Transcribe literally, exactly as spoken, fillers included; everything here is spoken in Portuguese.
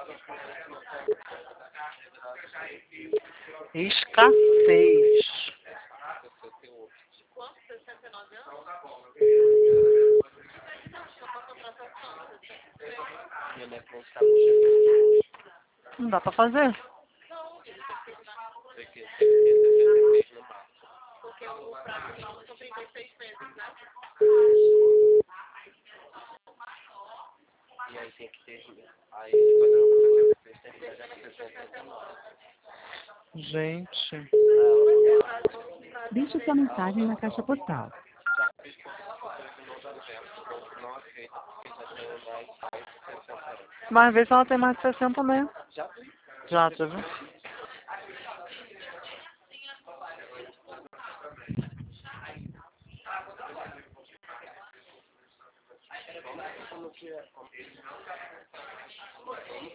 Escassez. Minha mãe falou que tá puxando. Não dá pra fazer. Porque tem que ter sessenta e seis no máximo. Porque o prazo mínimo são trinta e seis meses, né? E aí tem que ter. Aí esse padrão com sessenta e seis tem que pegar com sessenta e nove. Gente. Deixe sua mensagem na caixa postal. Já fiz consultas e não dá certo. O banco não aceita porque já tenho mais de sessenta anos. Mas vê se ela tem mais de sessenta mesmo. Já vi. Já, já viu? Como que é?